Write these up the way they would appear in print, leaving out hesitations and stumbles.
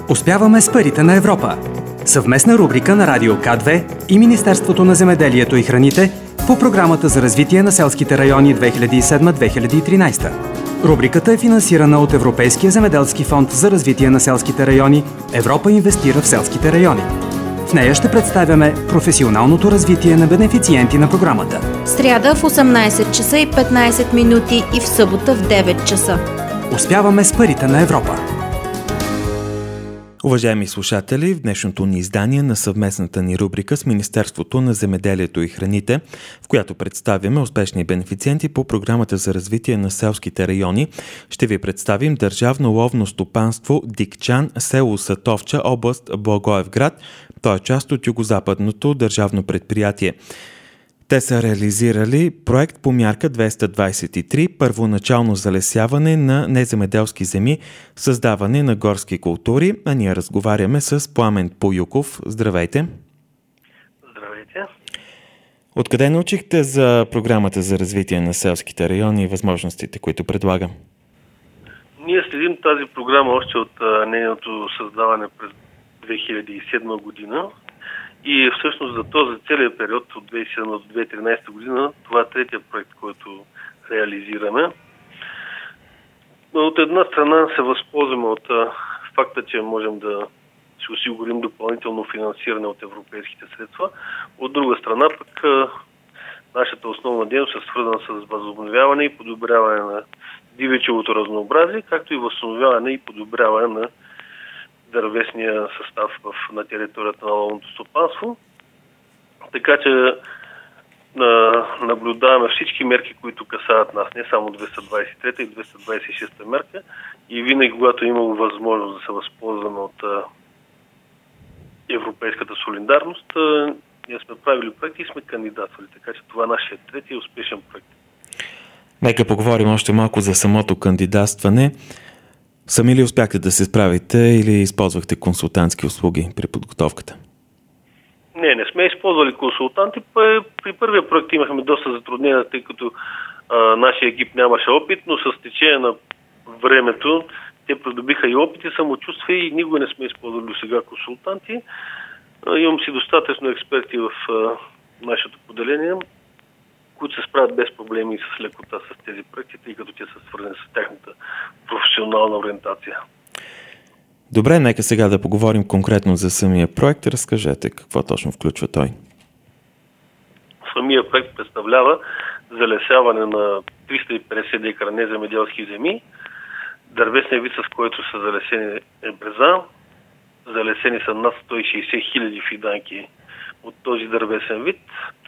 Успяваме с парите на Европа. Съвместна рубрика на Радио К2 и Министерството на земеделието и храните по Програмата за развитие на селските райони 2007-2013. Рубриката е финансирана от Европейския земеделски фонд за развитие на селските райони „Европа инвестира в селските райони“. В нея ще представяме професионалното развитие на бенефициенти на програмата. Сряда в 18 часа и 15 минути и в събота в 9 часа. Успяваме с парите на Европа. Уважаеми слушатели, в днешното ни издание на съвместната ни рубрика с Министерството на земеделието и храните, в която представяме успешни бенефициенти по Програмата за развитие на селските райони, ще ви представим Държавно ловно стопанство Дикчан, село Сатовча, област Благоевград. То е част от югозападното държавно предприятие. Те са реализирали проект по мярка 223 първоначално залесяване на неземеделски земи, създаване на горски култури, а ние разговаряме с Пламен Поюков. Здравейте! Здравейте! Откъде научихте за Програмата за развитие на селските райони и възможностите, които предлага? Ние следим тази програма още от нейното създаване през 2007 година. И всъщност за този целият период от 2007 до 2013 година, това е третия проект, който реализираме. От една страна се възползваме от факта, че можем да си осигурим допълнително финансиране от европейските средства. От друга страна пък нашата основна дейност е свързана с възобновяване и подобряване на дивечевото разнообразие, както и възстановяване и подобряване на дървесния състав на територията на ловното стопанство. Така че наблюдаваме всички мерки, които касаят нас, не само 223 и 226 мерка. И винаги, когато е имало възможност да се възползваме от европейската солидарност, ние сме правили проекти и сме кандидатствали. Така че това е нашия трети успешен проект. Нека поговорим още малко за самото кандидатстване. Сами ли успяхте да се справите или използвахте консултантски услуги при подготовката? Не сме използвали консултанти. При първия проект имахме доста затруднения, тъй като нашия екип нямаше опит, но с течение на времето те придобиха и опит и самочувствие и никога не сме използвали до сега консултанти. Имам си достатъчно експерти в нашето поделение, които се справят без проблеми и с лекота с тези проекти, тъй като те са свързани с тяхната професионална ориентация. Добре, нека сега да поговорим конкретно за самия проект. Разкажете какво точно включва той. Самия проект представлява залесяване на 350 декара неземеделски земи. Дървесният вид, с който са залесени е бреза. Залесени са над 160 хиляди фиданки от този дървесен вид.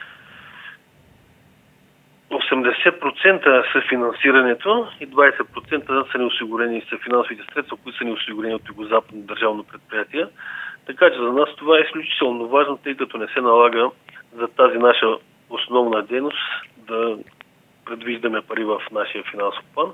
80% са финансирането и 20% са неосигурени са финансовите средства, които са неосигурени от югозападно държавно предприятие. Така че за нас това е изключително важно, тъй като не се налага за тази наша основна дейност да предвиждаме пари в нашия финансов план.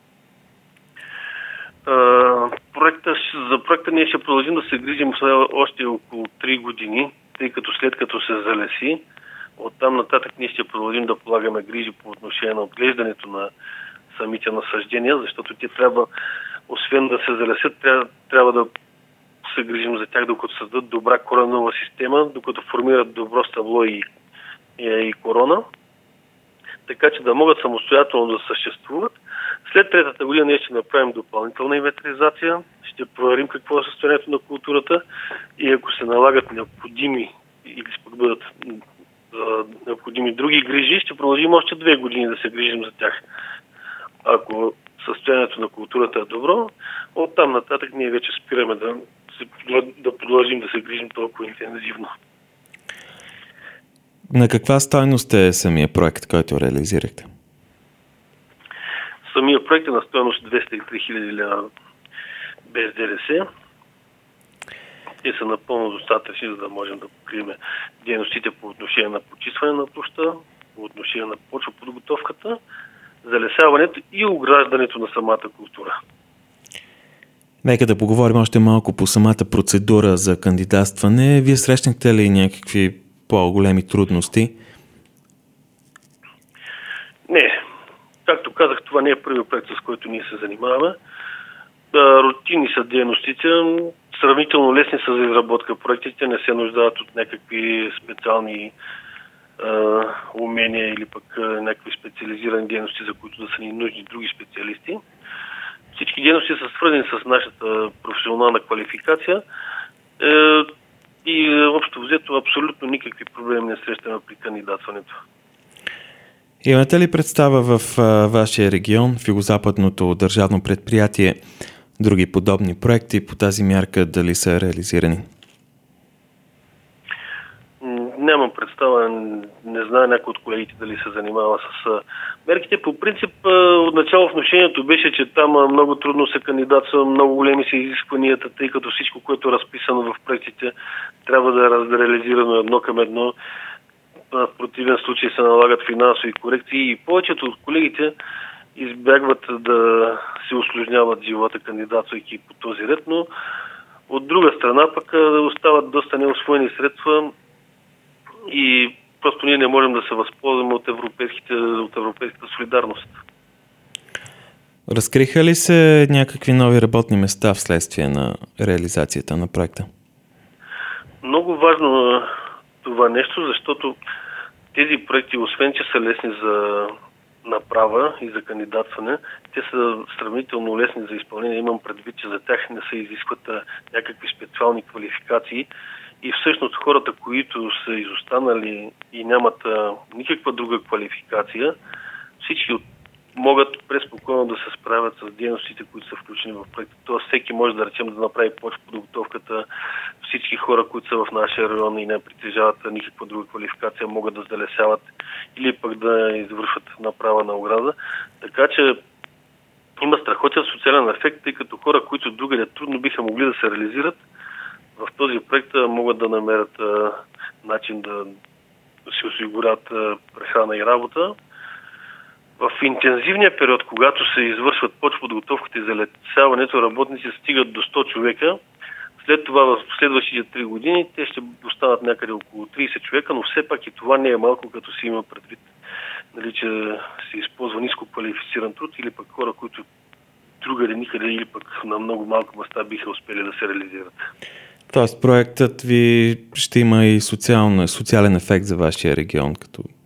За проекта ние ще продължим да се грижим още около 3 години, тъй като след като се залеси, оттам нататък ние ще продължим да полагаме грижи по отношение на отглеждането на самите насъждения, защото те трябва, освен да се залесят, трябва да се грижим за тях, докато създадат добра коренова система, докато формират добро стъбло и корона, така че да могат самостоятелно да съществуват. След третата година ние ще направим допълнителна инвентаризация, ще проверим какво е състоянието на културата и ако се налагат необходими или пък бъдат необходими други грижи, ще продължим още 2 години да се грижим за тях. Ако състоянието на културата е добро, оттам нататък ние вече спираме да продължим да се грижим толкова интензивно. На каква стойност е самия проект, който реализирахте? Самия проект е на стойност 203 хиляди лева без ДДС. Те са напълно достатъчни, за да можем да покрием дейностите по отношение на почистване на площа, по отношение на почвоподготовката, залесяването и ограждането на самата култура. Нека да поговорим още малко по самата процедура за кандидатстване. Вие срещнахте ли някакви по-големи трудности? Не. Както казах, това не е първият проект, с който ние се занимаваме. Рутинни са дейностите. сравнително лесни са за изработка. Проектите не се нуждаят от някакви специални умения или пък някакви специализирани дейности, за които да са ни нужни други специалисти. Всички дейности са свързани с нашата професионална квалификация и общо взето абсолютно никакви проблеми не срещаме при кандидатстването. Имате ли представа в вашия регион, в Югозападното държавно предприятие, други подобни проекти по тази мярка дали са реализирани? Нямам представа, не знае някой от колегите дали се занимава с мерките. По принцип, отначало внушението беше, че там много трудно се кандидатства, много големи са изискванията, тъй като всичко, което е разписано в проектите, трябва да е реализирано едно към едно. В противен случай се налагат финансови корекции и повечето от колегите избягват да се усложняват живота, кандидатствайки по този ред, но от друга страна пък остават доста неусвоени средства и просто ние не можем да се възползваме от европейската солидарност. Разкриха ли се някакви нови работни места вследствие на реализацията на проекта? Много важно това нещо, защото тези проекти, освен че са лесни за направа и за кандидатстване, те са сравнително лесни за изпълнение. Имам предвид, че за тях не се изискват някакви специални квалификации и всъщност хората, които са изостанали и нямат никаква друга квалификация, всички могат преспокойно да се справят с дейностите, които са включени в проекта. Тоест всеки може да речем да направи подготовката. Всички хора, които са в нашия район и не притежават никаква друга квалификация, могат да залесяват или пък да извършват направа на ограда. Така че има страхотен социален ефект, тъй като хора, които другаде трудно биха могли да се реализират, в този проект могат да намерят начин да си осигурят прехрана и работа. В интензивния период, когато се извършват подготовката и залесяването, работници стигат до 100 човека. След това в следващите 3 години те ще останат някъде около 30 човека, но все пак и това не е малко, като си има предвид, нали, че се използва ниско квалифициран труд или пък хора, които другаде никъде или пък на много малко места биха успели да се реализират. Тоест проектът ви ще има и социален ефект за вашия регион?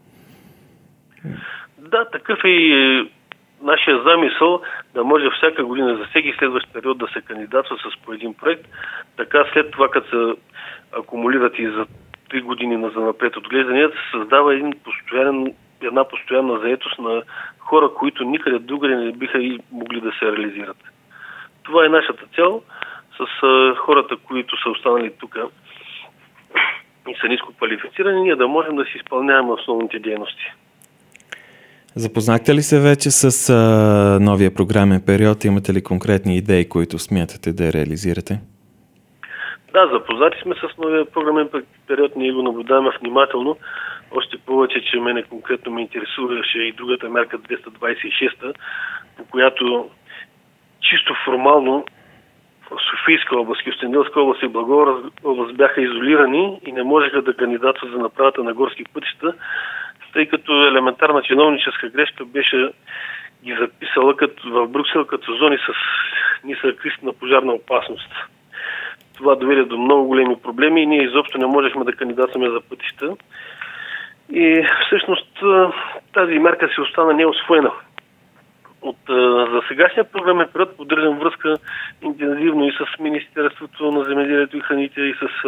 Да, такъв е и нашия замисъл, да може всяка година за всеки следващ период да се кандидатства с по един проект. Така след това, като се акумулират и за 3 години за напред отглежданията, се създава една постоянна заетост на хора, които никъде другаде не биха и могли да се реализират. Това е нашата цел с хората, които са останали тук и са ниско квалифицирани, ние да можем да си изпълняваме основните дейности. Запознахте ли се вече с новия програмен период? Имате ли конкретни идеи, които смятате да реализирате? Да, запознати сме с новия програмен период, ние го наблюдаваме внимателно. Още повече, че мене конкретно ме интересуваше и другата мярка 226, по която чисто формално Софийска област, Кюстендилска област и Благоевград област бяха изолирани и не можеха да кандидатстват за направата на горски пътища, тъй като елементарна чиновническа грешка беше ги записала в Брюксел като зони с нисък риск на пожарна опасност. Това доведе до много големи проблеми и ние изобщо не можехме да кандидатстваме за пътища. И всъщност тази мерка си остана неусвоена. За сегашния програмен период поддържам връзка интензивно и с Министерството на земеделието и храните и с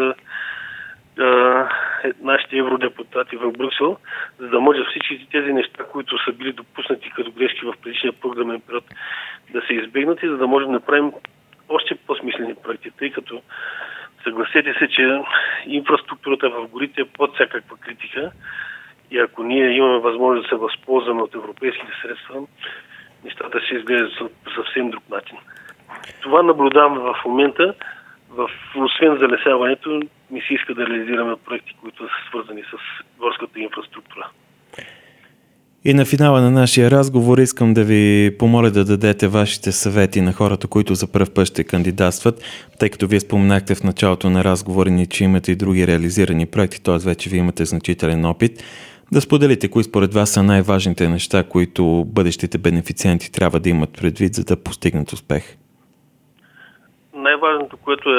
нашите евродепутати в Брюксел, за да може всички тези неща, които са били допуснати като грешки в предишния програмен период, да се избегнат и за да можем да направим още по-смислени проекти, тъй като съгласете се, че инфраструктурата в горите е под всякаква критика и ако ние имаме възможност да се възползваме от европейските средства, нещата ще изглеждат по съвсем друг начин. Това наблюдаваме в момента. Освен залесяването, ми се иска да реализираме проекти, които са свързани с горската инфраструктура. И на финала на нашия разговор искам да ви помоля да дадете вашите съвети на хората, които за пръв път ще кандидатстват, тъй като вие споменахте в началото на разговора ни, че имате и други реализирани проекти, т.е. вече ви имате значителен опит. Да споделите кои според вас са най-важните неща, които бъдещите бенефициенти трябва да имат предвид, за да постигнат успех. най-важното, което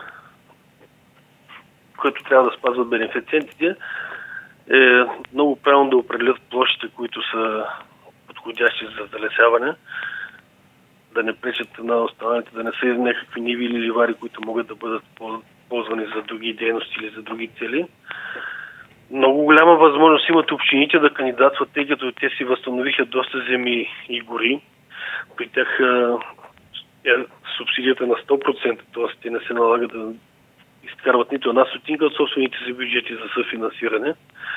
трябва да спазват бенефициентите, е много правилно да определят площите, които са подходящи за залесяване, да не пречат на останалите, да не са някакви ниви или ливари, които могат да бъдат ползвани за други дейности или за други цели. Много голяма възможност имат общините да кандидатстват, тъй като те си възстановиха доста земи и гори. При тях субсидията на 100%, т.е. те не се налага да изкарват нито една стотинка от собствените си бюджети за съфинансиране.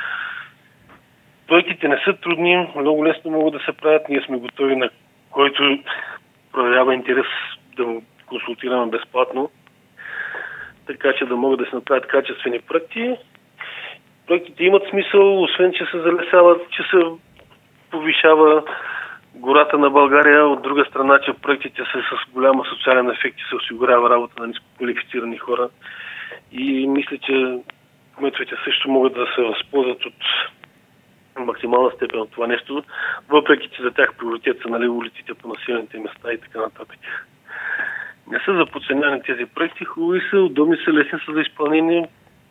Проектите не са трудни, много лесно могат да се правят. Ние сме готови на който проявява интерес да му консултираме безплатно, така че да могат да се направят качествени проекти. Проектите имат смисъл, освен че се залесяват, че се повишава гората на България, от друга страна, че проектите са с голяма социален ефект и се осигурява работа на нискоквалифицирани хора. И мисля, че кметовете също могат да се възползват от максимална степен от това нещо, въпреки че за тях приоритет са улиците по населените места и така нататък. Не са за подценяване тези проекти, хубави са, удобни са, лесни са за изпълнение.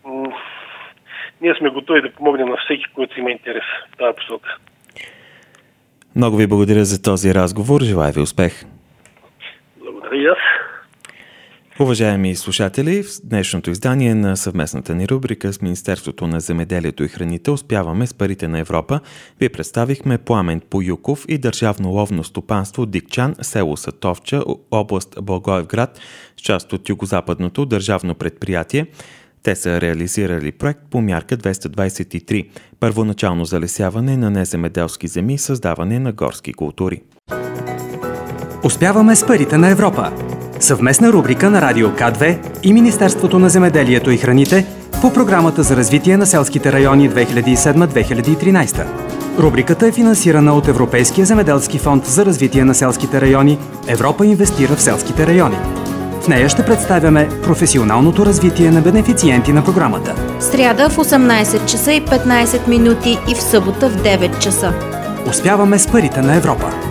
Ние сме готови да помогнем на всеки, който има интерес в тази посока. Много ви благодаря за този разговор. Желая ви успех. Благодаря и аз. Уважаеми слушатели, в днешното издание на съвместната ни рубрика с Министерството на земеделието и храните "Успяваме с парите на Европа" ви представихме Пламен Поюков и Държавно ловно стопанство Дикчан, село Сатовча, област Благоевград, с част от Югозападното държавно предприятие. Те са реализирали проект по мярка 223 – първоначално залесяване на неземеделски земи и създаване на горски култури. Успяваме с парите на Европа. Съвместна рубрика на Радио К2 и Министерството на земеделието и храните по Програмата за развитие на селските райони 2007-2013. Рубриката е финансирана от Европейския земеделски фонд за развитие на селските райони "Европа инвестира в селските райони". В нея ще представяме професионалното развитие на бенефициенти на програмата. Сряда в 18 часа и 15 минути и в събота в 9 часа. Успяваме с парите на Европа.